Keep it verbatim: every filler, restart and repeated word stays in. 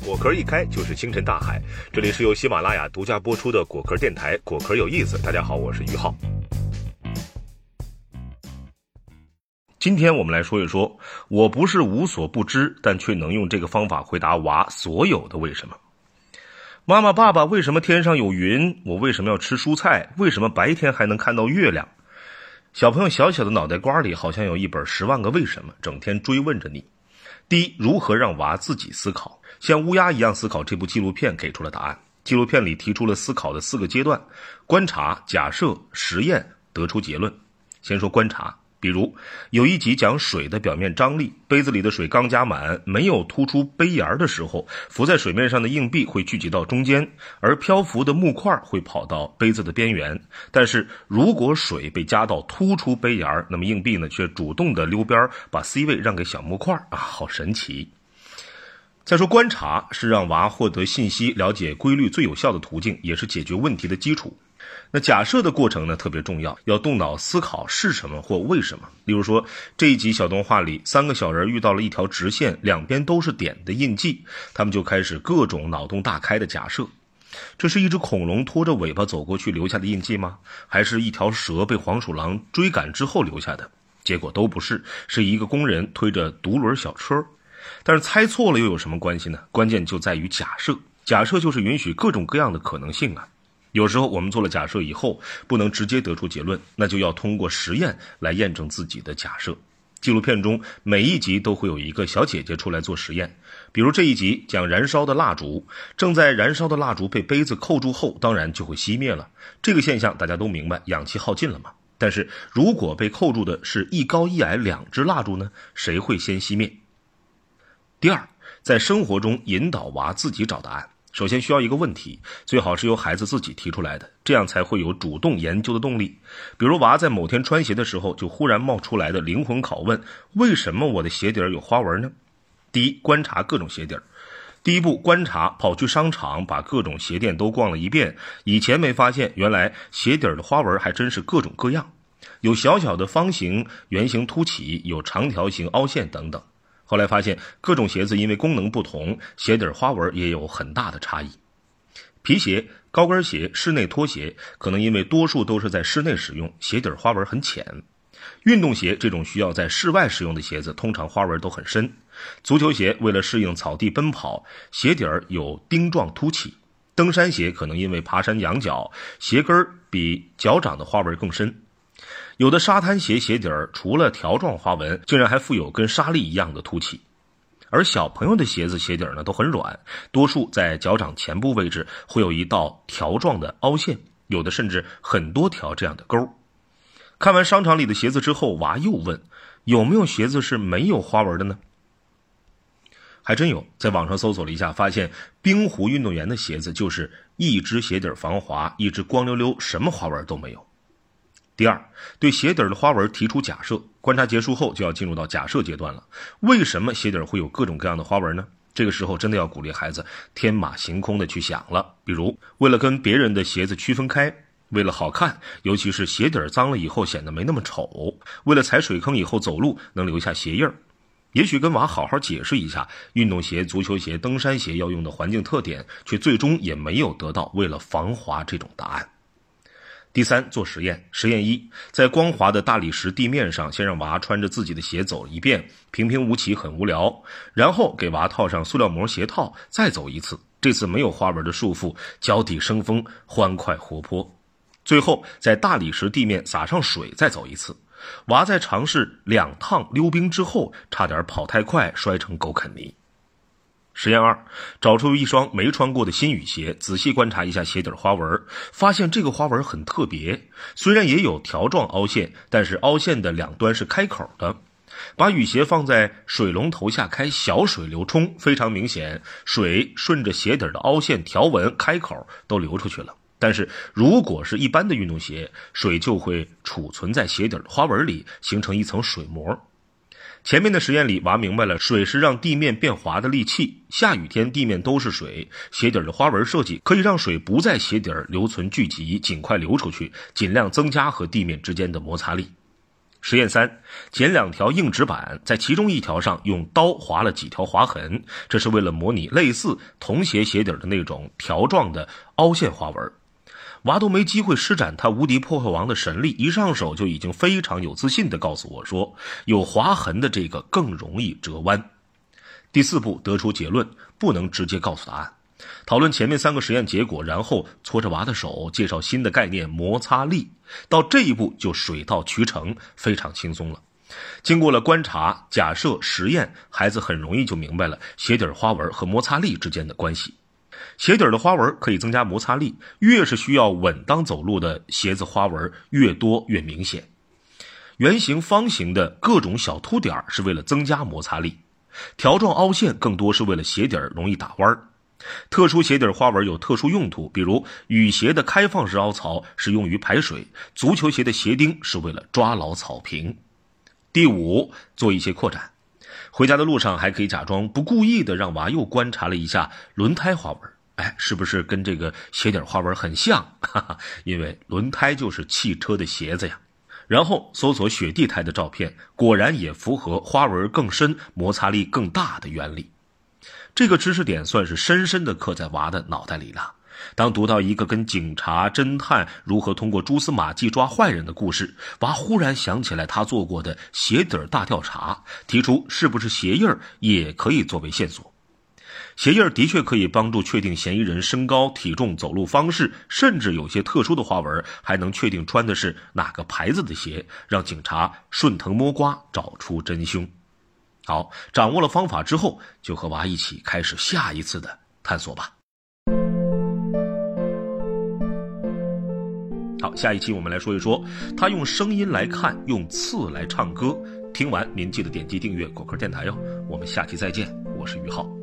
果壳一开就是星辰大海，这里是由喜马拉雅独家播出的果壳电台，果壳有意思。大家好，我是于浩。今天我们来说一说，我不是无所不知，但却能用这个方法回答娃所有的为什么。妈妈爸爸，为什么天上有云？我为什么要吃蔬菜？为什么白天还能看到月亮？小朋友小小的脑袋瓜里好像有一本十万个为什么，整天追问着你。第一，如何让娃自己思考？像乌鸦一样思考这部纪录片给出了答案。纪录片里提出了思考的四个阶段：观察、假设、实验，得出结论。先说观察，比如有一集讲水的表面张力，杯子里的水刚加满，没有突出杯沿的时候，浮在水面上的硬币会聚集到中间，而漂浮的木块会跑到杯子的边缘。但是如果水被加到突出杯沿，那么硬币呢却主动的溜边，把 C 位让给小木块啊，好神奇。再说观察，是让娃获得信息、了解规律最有效的途径，也是解决问题的基础。那假设的过程呢特别重要，要动脑思考是什么或为什么。例如说这一集小动画里，三个小人遇到了一条直线，两边都是点的印记，他们就开始各种脑洞大开的假设。这是一只恐龙拖着尾巴走过去留下的印记吗？还是一条蛇被黄鼠狼追赶之后留下的？结果都不是，是一个工人推着独轮小车。但是猜错了又有什么关系呢？关键就在于假设，假设就是允许各种各样的可能性啊。有时候我们做了假设以后，不能直接得出结论，那就要通过实验来验证自己的假设。纪录片中每一集都会有一个小姐姐出来做实验，比如这一集讲燃烧的蜡烛，正在燃烧的蜡烛被杯子扣住后，当然就会熄灭了。这个现象大家都明白，氧气耗尽了嘛。但是如果被扣住的是一高一矮两只蜡烛呢？谁会先熄灭？第二，在生活中引导娃自己找答案。首先需要一个问题，最好是由孩子自己提出来的，这样才会有主动研究的动力。比如娃在某天穿鞋的时候，就忽然冒出来的灵魂拷问：为什么我的鞋底有花纹呢？第一，观察各种鞋底。第一步，观察，跑去商场把各种鞋店都逛了一遍，以前没发现，原来鞋底的花纹还真是各种各样，有小小的方形、圆形凸起，有长条形凹陷等等。后来发现各种鞋子因为功能不同，鞋底花纹也有很大的差异。皮鞋、高跟鞋、室内拖鞋可能因为多数都是在室内使用，鞋底花纹很浅。运动鞋这种需要在室外使用的鞋子，通常花纹都很深。足球鞋为了适应草地奔跑，鞋底有钉状凸起。登山鞋可能因为爬山仰角，鞋跟比脚掌的花纹更深。有的沙滩鞋鞋底除了条状花纹，竟然还附有跟沙粒一样的凸起。而小朋友的鞋子鞋底呢都很软，多数在脚掌前部位置会有一道条状的凹陷，有的甚至很多条这样的沟。看完商场里的鞋子之后，娃又问，有没有鞋子是没有花纹的呢？还真有，在网上搜索了一下，发现冰壶运动员的鞋子就是一只鞋底防滑，一只光溜溜，什么花纹都没有。第二，对鞋底的花纹提出假设。观察结束后就要进入到假设阶段了。为什么鞋底会有各种各样的花纹呢？这个时候真的要鼓励孩子天马行空的去想了。比如为了跟别人的鞋子区分开，为了好看，尤其是鞋底脏了以后显得没那么丑，为了踩水坑以后走路能留下鞋印儿。也许跟娃好好解释一下运动鞋、足球鞋、登山鞋要用的环境特点，却最终也没有得到为了防滑这种答案。第三，做实验。实验一，在光滑的大理石地面上，先让娃穿着自己的鞋走一遍，平平无奇，很无聊。然后给娃套上塑料膜鞋套，再走一次。这次没有花纹的束缚，脚底生风，欢快活泼。最后在大理石地面撒上水，再走一次。娃在尝试两趟溜冰之后，差点跑太快，摔成狗啃泥。实验二，找出一双没穿过的新雨鞋，仔细观察一下鞋底花纹，发现这个花纹很特别，虽然也有条状凹陷，但是凹陷的两端是开口的。把雨鞋放在水龙头下开小水流冲，非常明显，水顺着鞋底的凹陷、条纹、开口都流出去了。但是如果是一般的运动鞋，水就会储存在鞋底的花纹里，形成一层水膜。前面的实验里，娃明白了水是让地面变滑的利器，下雨天地面都是水，鞋底的花纹设计可以让水不在鞋底留存聚集，尽快流出去，尽量增加和地面之间的摩擦力。 实验三，剪两条硬纸板，在其中一条上用刀划了几条划痕，这是为了模拟类似童鞋鞋底的那种条状的凹陷花纹。娃都没机会施展他无敌破坏王的神力，一上手就已经非常有自信地告诉我说，有划痕的这个更容易折弯。第四步得出结论，不能直接告诉答案。讨论前面三个实验结果，然后搓着娃的手，介绍新的概念摩擦力。到这一步就水到渠成，非常轻松了。经过了观察、假设、实验，孩子很容易就明白了鞋底花纹和摩擦力之间的关系。鞋底的花纹可以增加摩擦力，越是需要稳当走路的鞋子花纹越多越明显。圆形、方形的各种小凸点是为了增加摩擦力，条状凹陷更多是为了鞋底容易打弯。特殊鞋底花纹有特殊用途，比如雨鞋的开放式凹槽是用于排水，足球鞋的鞋钉是为了抓牢草坪。第五，做一些扩展。回家的路上还可以假装不故意的让娃又观察了一下轮胎花纹，哎，是不是跟这个鞋底花纹很像？哈哈，因为轮胎就是汽车的鞋子呀。然后搜索雪地胎的照片，果然也符合花纹更深、摩擦力更大的原理。这个知识点算是深深地刻在娃的脑袋里了。当读到一个跟警察、侦探如何通过蛛丝马迹抓坏人的故事，娃忽然想起来他做过的鞋底大调查，提出是不是鞋印也可以作为线索。鞋印的确可以帮助确定嫌疑人身高、体重、走路方式，甚至有些特殊的花纹还能确定穿的是哪个牌子的鞋，让警察顺藤摸瓜找出真凶。好，掌握了方法之后，就和娃一起开始下一次的探索吧。好，下一期我们来说一说他用声音来看，用刺来唱歌。听完您记得点击订阅果壳电台哟，我们下期再见，我是于浩。